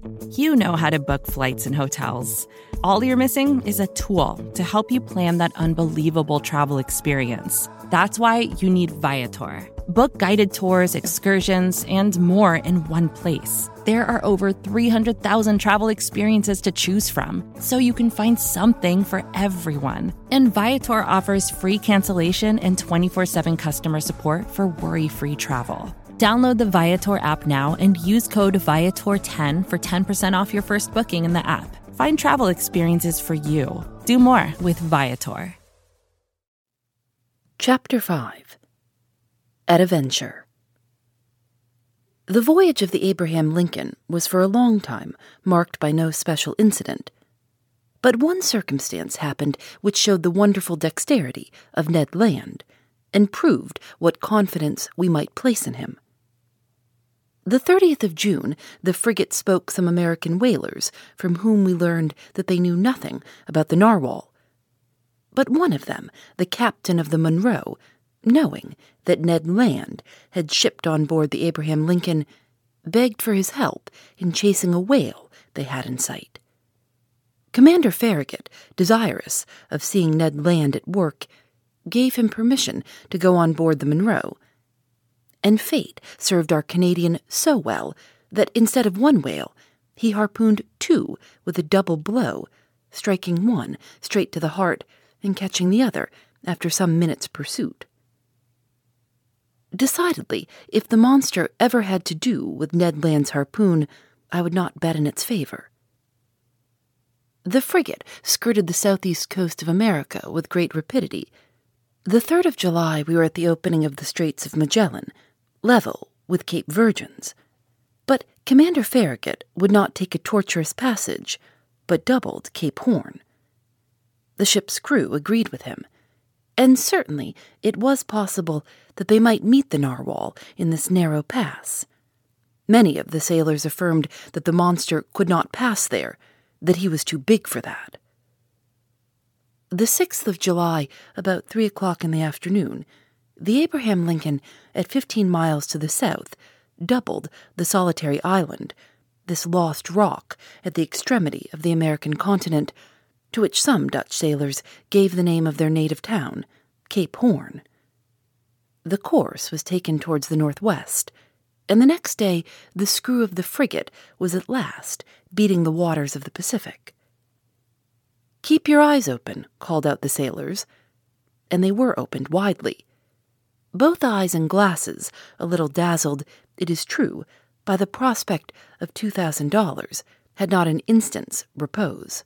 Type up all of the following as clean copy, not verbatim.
You know how to book flights and hotels. All you're missing is a tool to help you plan that unbelievable travel experience. That's why you need Viator. Book guided tours, excursions, and more in one place. There are over 300,000 travel experiences to choose from, so you can find something for everyone. And Viator offers free cancellation and 24/7 customer support for worry-free travel. Download the Viator app now and use code Viator10 for 10% off your first booking in the app. Find travel experiences for you. Do more with Viator. Chapter 5. At a Venture. The voyage of the Abraham Lincoln was for a long time marked by no special incident. But one circumstance happened which showed the wonderful dexterity of Ned Land and proved what confidence we might place in him. The 30th of June, the frigate spoke some American whalers from whom we learned that they knew nothing about the Narwhal. But one of them, the captain of the Monroe, knowing that Ned Land had shipped on board the Abraham Lincoln, begged for his help in chasing a whale they had in sight. Commander Farragut, desirous of seeing Ned Land at work, gave him permission to go on board the Monroe, and fate served our Canadian so well that instead of one whale, he harpooned two with a double blow, striking one straight to the heart and catching the other after some minutes' pursuit. Decidedly, if the monster ever had to do with Ned Land's harpoon, I would not bet in its favor. The frigate skirted the southeast coast of America with great rapidity. The 3rd of July we were at the opening of the Straits of Magellan, level with Cape Virgins. But Commander Farragut would not take a tortuous passage, but doubled Cape Horn. The ship's crew agreed with him, and certainly it was possible that they might meet the Narwhal in this narrow pass. Many of the sailors affirmed that the monster could not pass there, that he was too big for that. The 6th of July, about 3 o'clock in the afternoon, the Abraham Lincoln, at 15 miles to the south, doubled the solitary island, this lost rock at the extremity of the American continent, to which some Dutch sailors gave the name of their native town, Cape Horn. The course was taken towards the northwest, and the next day the screw of the frigate was at last beating the waters of the Pacific. "Keep your eyes open," called out the sailors, and they were opened widely. Both eyes and glasses, a little dazzled, it is true, by the prospect of $2,000, had not an instant's repose.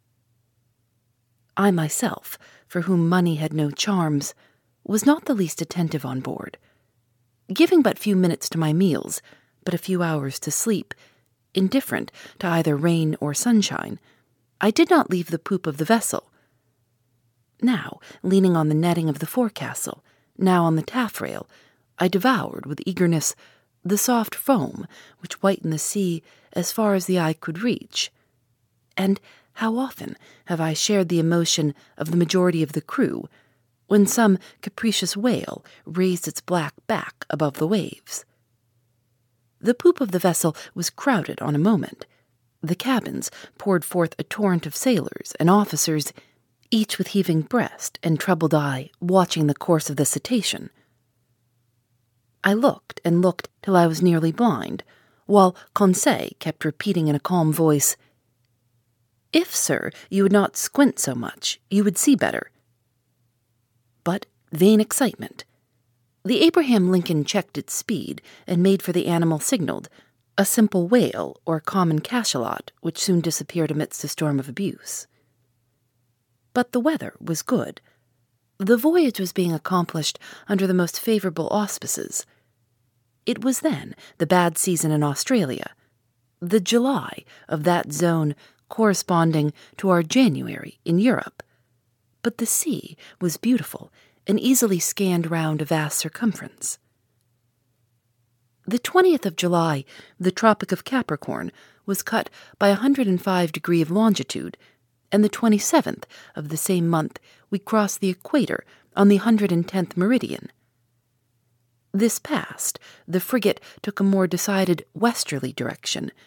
I myself, for whom money had no charms, was not the least attentive on board. Giving but few minutes to my meals, but a few hours to sleep, indifferent to either rain or sunshine, I did not leave the poop of the vessel. Now, leaning on the netting of the forecastle, now on the taffrail, I devoured with eagerness the soft foam which whitened the sea as far as the eye could reach. And how often have I shared the emotion of the majority of the crew when some capricious whale raised its black back above the waves. The poop of the vessel was crowded on a moment. The cabins poured forth a torrent of sailors and officers, each with heaving breast and troubled eye, watching the course of the cetacean. I looked and looked till I was nearly blind, while Conseil kept repeating in a calm voice, "If, sir, you would not squint so much, you would see better." But vain excitement. The Abraham Lincoln checked its speed and made for the animal signaled, a simple whale or common cachalot, which soon disappeared amidst a storm of abuse. But the weather was good. The voyage was being accomplished under the most favorable auspices. It was then the bad season in Australia, the July of that zone corresponding to our January in Europe. But the sea was beautiful and easily scanned round a vast circumference. The 20th of July, the Tropic of Capricorn was cut by 105 degrees of longitude, and the 27th of the same month we crossed the equator on the 110th meridian. This past, the frigate took a more decided westerly direction,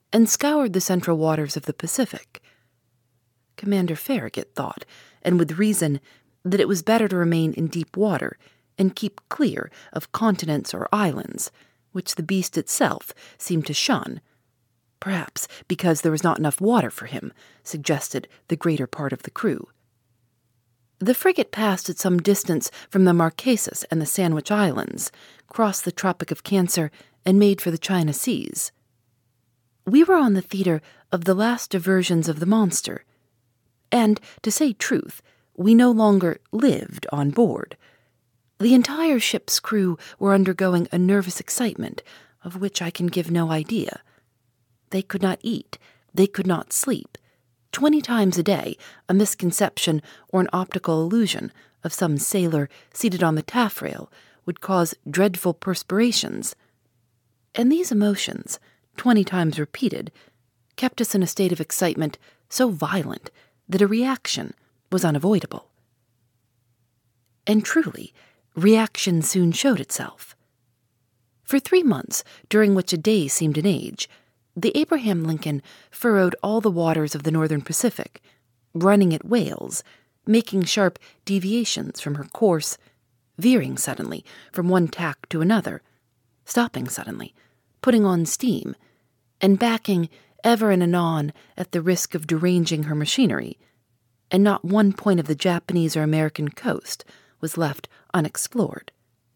and scoured the central waters of the Pacific. Commander Farragut thought, and with reason, that it was better to remain in deep water and keep clear of continents or islands, which the beast itself seemed to shun. Perhaps because there was not enough water for him, suggested the greater part of the crew. The frigate passed at some distance from the Marquesas and the Sandwich Islands, crossed the Tropic of Cancer, and made for the China Seas. We were on the theater of the last diversions of the monster, and, to say truth, we no longer lived on board. The entire ship's crew were undergoing a nervous excitement, of which I can give no idea. They could not eat, they could not sleep. 20 times a day, a misconception or an optical illusion of some sailor seated on the taffrail would cause dreadful perspirations. And these emotions, 20 times repeated, kept us in a state of excitement so violent that a reaction was unavoidable. And truly, reaction soon showed itself. For 3 months, during which a day seemed an age, the Abraham Lincoln furrowed all the waters of the northern Pacific, running at whales, making sharp deviations from her course, veering suddenly from one tack to another, stopping suddenly, putting on steam, and backing ever and anon at the risk of deranging her machinery, and not one point of the Japanese or American coast was left unexplored.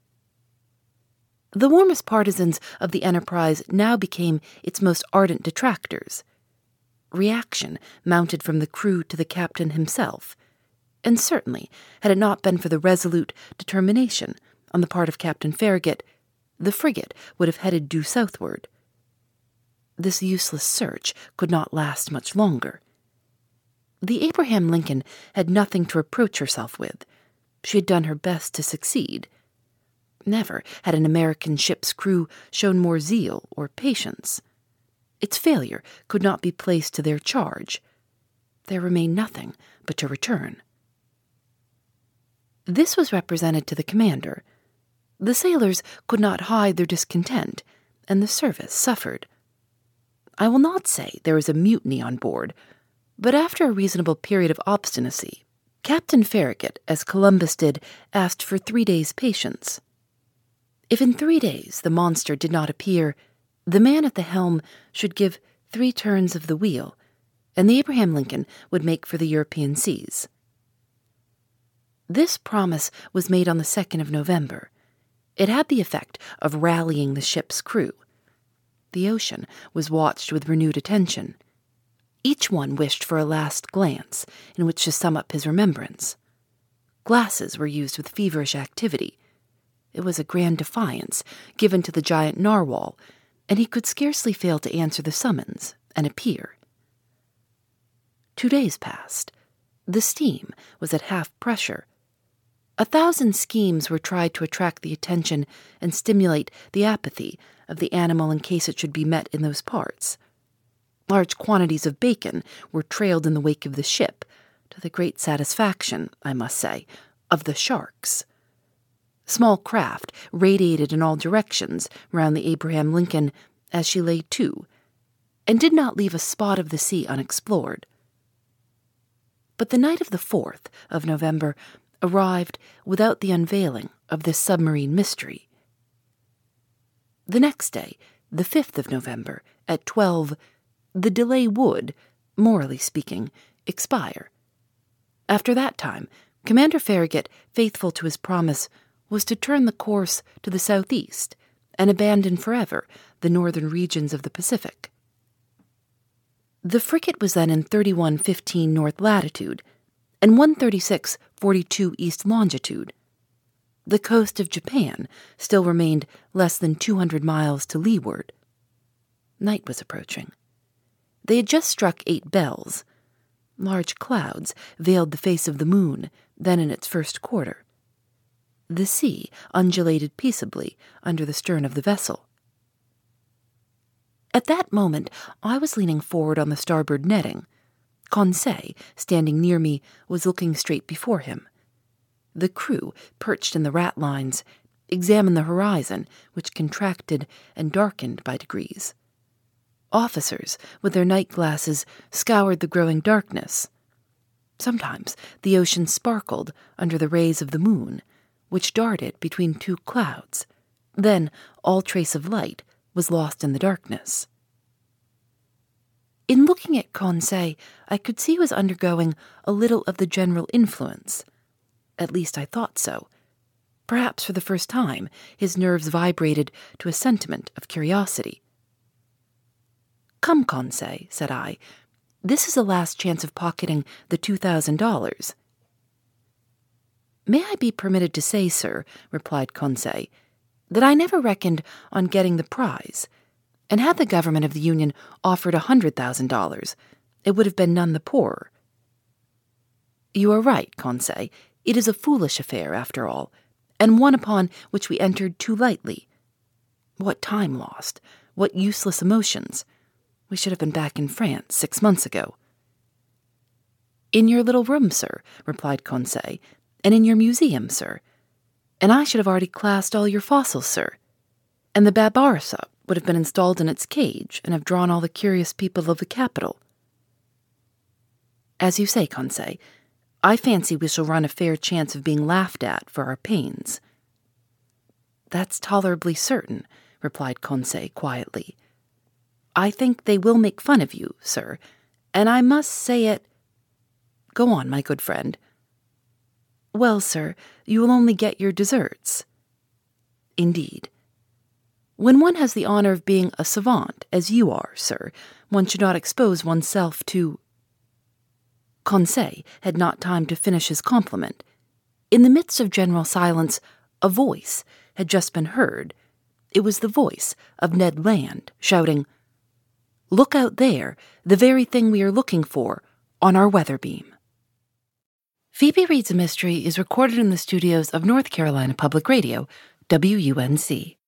The warmest partisans of the enterprise now became its most ardent detractors. Reaction mounted from the crew to the captain himself, and certainly, had it not been for the resolute determination on the part of Captain Farragut, the frigate would have headed due southward. This useless search could not last much longer. The Abraham Lincoln had nothing to reproach herself with. She had done her best to succeed. Never had an American ship's crew shown more zeal or patience. Its failure could not be placed to their charge. There remained nothing but to return. This was represented to the commander. The sailors could not hide their discontent, and the service suffered. I will not say there was a mutiny on board, but after a reasonable period of obstinacy, Captain Farragut, as Columbus did, asked for 3 days' patience. If in 3 days the monster did not appear, the man at the helm should give 3 turns of the wheel, and the Abraham Lincoln would make for the European seas. This promise was made on the 2nd of November. It had the effect of rallying the ship's crew. The ocean was watched with renewed attention. Each one wished for a last glance in which to sum up his remembrance. Glasses were used with feverish activity. It was a grand defiance given to the giant narwhal, and he could scarcely fail to answer the summons and appear. 2 days passed. The steam was at half pressure. 1,000 schemes were tried to attract the attention and stimulate the apathy of the animal in case it should be met in those parts. Large quantities of bacon were trailed in the wake of the ship, to the great satisfaction, I must say, of the sharks. Small craft radiated in all directions round the Abraham Lincoln as she lay to, and did not leave a spot of the sea unexplored. But the night of the 4th of November arrived without the unveiling of this submarine mystery. The next day, the 5th of November, at 12, the delay would, morally speaking, expire. After that time, Commander Farragut, faithful to his promise, was to turn the course to the southeast and abandon forever the northern regions of the Pacific. The frigate was then in 31:15 north latitude and 136:42 east longitude. The coast of Japan still remained less than 200 miles to leeward. Night was approaching. They had just struck 8 bells. Large clouds veiled the face of the moon, then in its first quarter. The sea undulated peaceably under the stern of the vessel. At that moment, I was leaning forward on the starboard netting. Conseil, standing near me, was looking straight before him. The crew, perched in the ratlines, examined the horizon, which contracted and darkened by degrees. Officers, with their night glasses, scoured the growing darkness. Sometimes the ocean sparkled under the rays of the moon, which darted between two clouds. Then all trace of light was lost in the darkness. In looking at Conseil, I could see he was undergoing a little of the general influence. At least I thought so. Perhaps for the first time, his nerves vibrated to a sentiment of curiosity. "Come, Conseil," said I. "This is the last chance of pocketing the $2,000. "May I be permitted to say, sir," replied Conseil, "that I never reckoned on getting the prize, and had the government of the Union offered $100,000, it would have been none the poorer." "You are right, Conseil. It is a foolish affair, after all, and one upon which we entered too lightly. What time lost, what useless emotions. We should have been back in France 6 months ago." "In your little room, sir," replied Conseil, "and in your museum, sir. And I should have already classed all your fossils, sir. And the Babarsa would have been installed in its cage and have drawn all the curious people of the capital." "As you say, Conseil, I fancy we shall run a fair chance of being laughed at for our pains." "That's tolerably certain," replied Conseil quietly. "I think they will make fun of you, sir, and I must say it—" "Go on, my good friend." "Well, sir, you will only get your deserts." "Indeed. When one has the honor of being a savant, as you are, sir, one should not expose oneself to—" Conseil had not time to finish his compliment. In the midst of general silence, a voice had just been heard. It was the voice of Ned Land, shouting, "Look out there, the very thing we are looking for, on our weather beam." Phoebe Reads a Mystery is recorded in the studios of North Carolina Public Radio, WUNC.